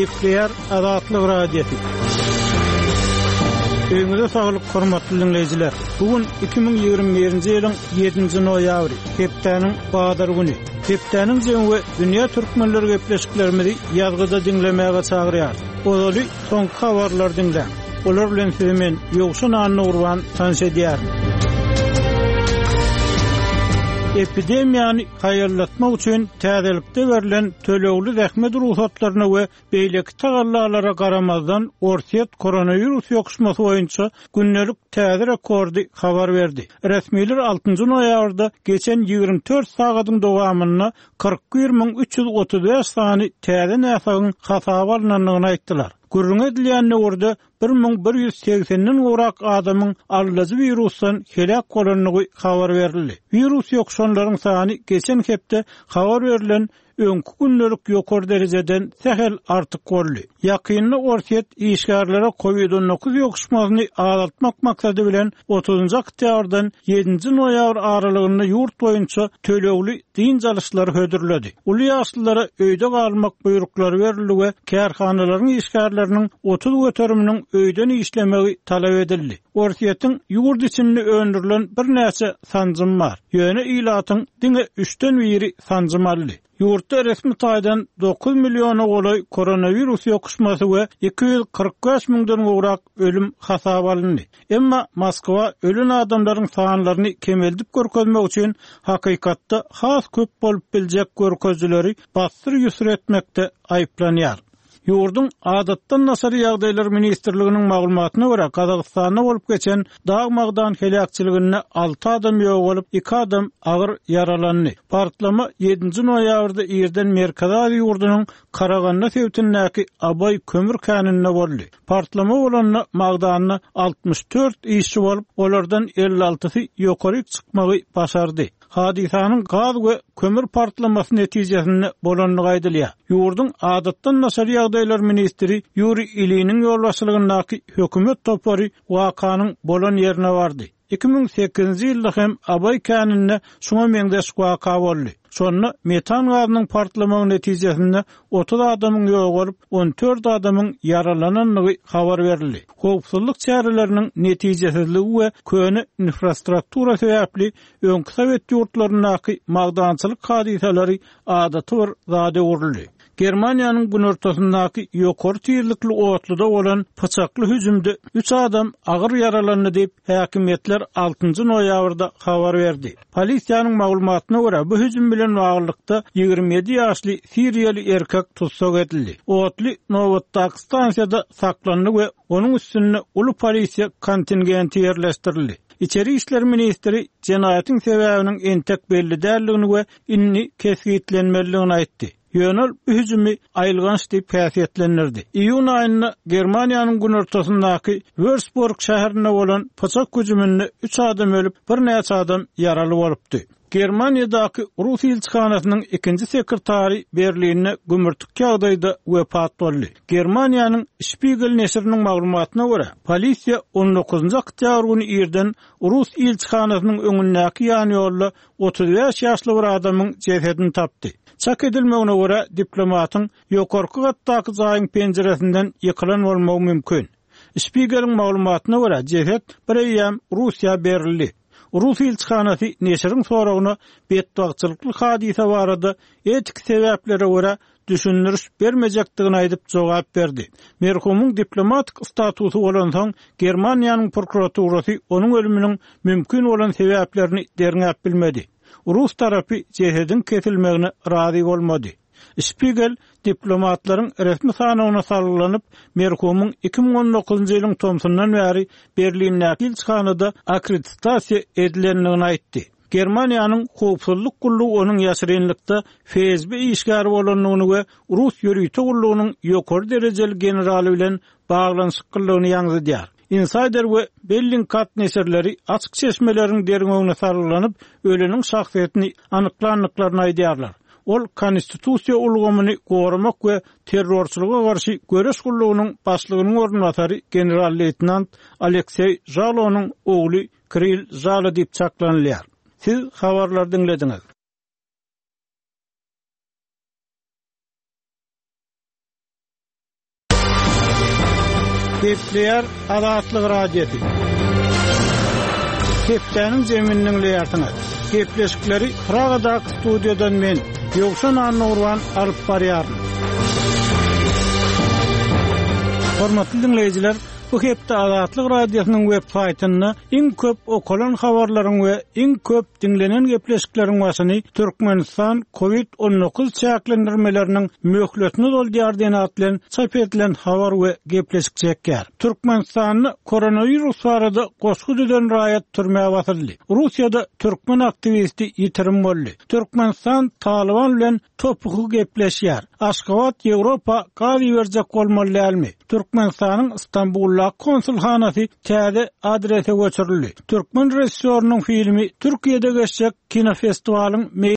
Keyifliyer Azatlyk Radiosu. Öňüňizde saglyk hormatly dinleýijiler. Bugun 2021-nji ýylyň 7-nji noýabry, hepdeniň Badar güni. Hepdeniň jemgy dünýä türkmenleri gepleşiklerimizi ýazgyda dinlemäge çagyrýar. Ozaly soňky habarlar dinle. Olar bilen siziň ýogşun anny urban tanış edýär. Epidemiýany haýarlatmak üçin täzelikde berilen tölegli zähmet ruhsatlaryna we beýleki tagallara garamazdan Orsiýet koronavirus ýokuşmasy boýunça günnelik täze rekordy habar berdi. Resmiler 6-njy noýabrda geçen 24 sagatyň dowamyna 41335 sany täze näsagyň hasaba alınanyny aýtdylar. Gürrüň edilýänine görde 1180-den gorak adamyň allyjy virusdan helak bolanyny habar berildi. Virus ýokuşanlaryň sany geçen hepde habar berilen öňkü günnelik ýokary derejeden sehel artyk boldy. Ýakynly Orsiýet işgärlere COVID-19 ýokuşmasyny azaltmak maksady bilen 30-njy oktýabrdan 7-nji noýabr aralygyny ýurt boýunça tölegli din jalyshlary hödürledi. Uly ýaşlylara öýde galmak buýruklary berildi we kärhanalaryň işgärleriniň 30 göterimiň öýden işlemegi talap edildi. Orsiýetiň ýurt içinde öndürilen bir näçe sanjym bar. Ýöne ilatyň diňe 3-den biri sanjymaly. Yurtda resmi taýdan 9 milyona golay koronavirus ýokuşmasy we 245 miňden gorak ölüm hasaba alındy. Emma Moskwa ölen adamlaryň sanlaryny kemeldip görkezmek üçin hakykatda has köp bolup biljek görkezleri bastyr ýusur etmekde aýplanýar. Yurdun adatdan nasar ýagdaýlar ministrliginiň maglumatyna görä Kazakstanda bolup geçen dağ-magdan helakçylygyna 6 adam ýok bolup 2 adam agyr yaralandy. Partlama 7-nji noýabrda ýerden Merkezi ýurdunyň Karaganda sewtindäki Abay kömür kanynda boldy. Partlama bolanyna magdanyna 64 işçi bolup olardan 56-sy ýokary çykmagy başardy. Hadisanyň gaz we kömür partlamasy netijesinde bolanyny gaýdylýar. Ýurdun adatdan nasar ýagdaýlar ministri Yuri Iliniň ýolbaşçylygyndaky hökümet topary wakanyň bolan ýerine bardy. 2008-nji ýylda hem Abay kanynda şoňa meňdeş waka boldy. Sonra metan gazynyň partlamagy netijesinde 30 adamyň ýok bolup 14 adamyň yaralananyny habar berildi. Howpsuzlyk çäreleriniň netijesizligi we köne infrastruktura sebäpli öňkü Sowet ýurtlaryndaky magdançylyk hadiseleri adaty bir zada urildi. Germaniýanyň bu ortasyndaky ýokary tezlikli otluda bolan paçakly hüjümde 3 adam agyr yaralandy diýip häkimetler 6-njy noýabrda habar berdi. Polisiýanyň maglumatyna görä bu hüjüm bilen baglykda 27 ýaşly Siriýaly erkek tutsak edildi. Otly Novottak stansiýada saklandy we onuň üstüne uly polisiýa kontingenti ýerleşdirildi. İçeri işler ministri jenayatyň sebäbiniň entek belli däldigini we inni kesgitlenmeligini aýtdy. Ýönel bu hüjümi aýylganç diýip häsiýetlendirdi. Iýun aýyna Germaniýanyň gün ortasyndaky Würzburg şäherine bolan paçak hüjüminde 3 adam ölüp, bir näçe adam ýaraly bolupdy. Germaniýadaky Rus elçixanasynyň 2-nji sekretary Berlinne gümürtük ýagdaýda wepat boldy. Germaniýanyň Spiegel neşriniň maglumatyna görä, polisiýa 19-njy oktýabr güni ýerden Rus elçixanasynyň öňündäki ýany ýolda 35 ýaşly bir adamyň cesedini tapdy. Çak edilmegine görä diplomatyň ýokarky gatdaky jaýyň penjeresinden ýykylan bolmagy mümkin. Spiegelň maglumatyna görä jesed bir ýam Russiýa berildi. Rus elçixanasy neşriň soragyna betbagçylykly hadise barada etik sebäplere görä düşündürüş bermejekdigini aýdyp jogap berdi. Merhumyň diplomatik statusy bolan soň Germaniýanyň prokuraturasy onuň ölüminiň mümkin bolan sebäplerini derňäp bilmedi. Rus tarapy jesedin kesilmegine razy bolmady. Spiegel diplomatlaryň resmi sanawyna sarylanyp merhumyň 2019-njy ýylyň tomsundan bäri Berlindäki elçixanada akkreditasiýa edilendigini aýtdy. Germaniýanyň howpsuzlyk gullugy onuň ýaşyrynlykda FSB işgäri bolanyny we Rus ýörüýte gullugynyň ýokary derejeli generali bilen baglanyşykllygyny ýaňydýar. Insider we Bellingcat neşerleri açyk çeşmeleriň derňegine sarylanyp öleniň şahsiýetini anyklandyklaryny aýdýarlar. Ol konstitusiýa ulgamyny goramak we terrorçylyga garşy göreş gullugynyň başlygynyň ornatary general-leytenant Aleksey Zalonyň ogly Kirill Zalo diýip çaklanylýar. Siz habarlar dinlediňiz. Gepleyer Azatlyk radiosi. Hepdeniň jeminiň leýartyny. Gepleşikleri Pragadak studiýadan men Ýogşan Nurwan alyp barýaryn. Hormatly dinleýijiler, bu hepde Azatlyk radiosynyň web saýtyny iň köp okulan habarlaryň we iň köp dinlenen gepleşikleriň başyny Türkmenistan COVID-19 çäklendirmeleriniň möhletini doldurýardygyny atlan çap edilen habar we gepleşik çekýär. Türkmenistanyny koronavirus barada goşgy düzen raýat türmäge batyrdy. Russiýada türkmen aktivisti ýitirim boldy. Türkmenistan Taliban bilen topuky gepleşýär. Aşgabat Ýewropa gazy berjek bolmaly dälmi? Türkmenistanyň Istanbulda konsulhanasy täze adrese göçürildi. Türkmen rejissörynyň filmi Türkiýede geçecek kinofestivalyň